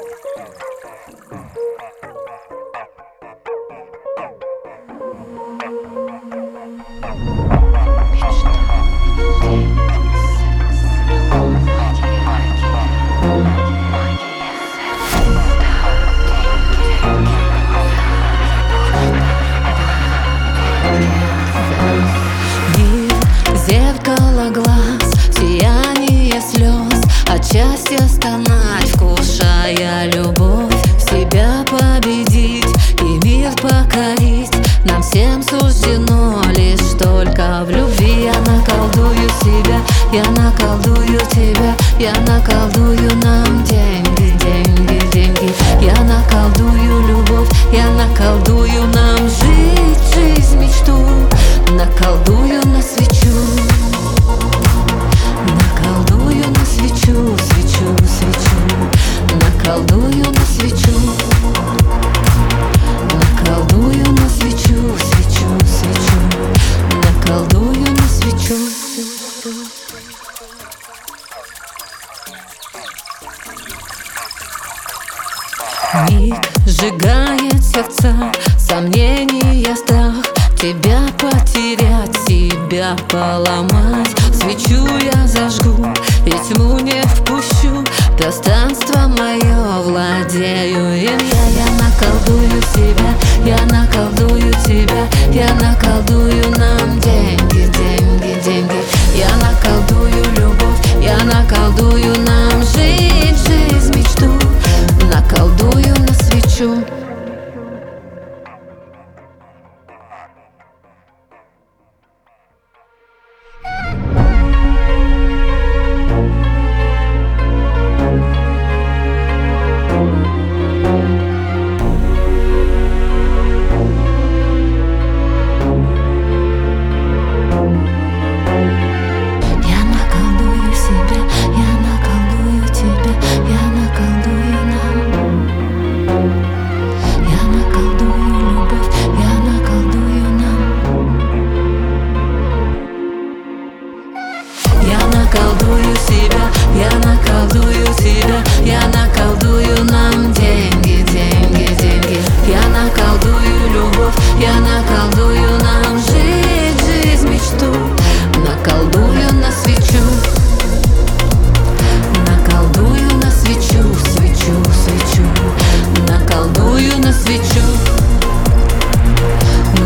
Зеркало глаз, сияние слез, от счастья стонать, вкушая любовь. Себя победить и мир покорить нам всем суждено лишь только в любви. Я наколдую себя, я наколдую тебя, я наколдую нам деньги, деньги, деньги. Я наколдую любовь, я наколдую нам жить, жизнь, мечту. Наколдую на свечу, наколдую на свечу, свечу, свечу. Наколдую на свечу, наколдую на свечу, свечу, свечу. Наколдую на свечу. Миг сжигает сердца, сомнения, страх. Тебя потерять, себя поломать. Свечу я зажгу и тьму не впущу. Пространство мое владею им я. Я наколдую себя, я наколдую тебя, я наколдую нам деньги, деньги, деньги. Я наколдую любовь, я наколдую нам жить, жизнь, мечту. Наколдую на свечу. Наколдую себя, я наколдую тебя, я наколдую нам деньги, деньги, деньги. Я наколдую любовь, я наколдую нам жить, жизнь, мечту. Наколдую на свечу, наколдую на свечу, свечу, свечу. Наколдую на свечу,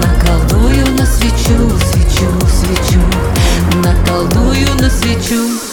наколдую на свечу, свечу, свечу. Наколдую на свечу.